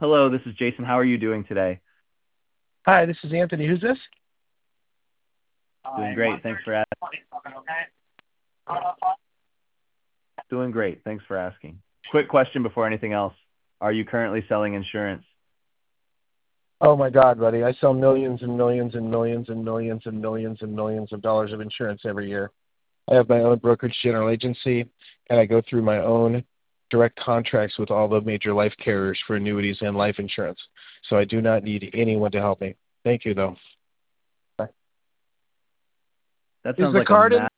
Hello, this is Jason. How are you doing today? Hi, this is Anthony. Who's this? Doing great. Thanks for Doing great. Thanks for asking. Quick question before anything else. Are you currently selling insurance? Oh my God, buddy. I sell millions and millions and millions and millions and millions and millions of dollars of insurance every year. I have my own brokerage general agency, and I go through my own direct contracts with all the major life carriers for annuities and life insurance. So I do not need anyone to help me. Thank you, though. Bye. That Is sounds the like a card in?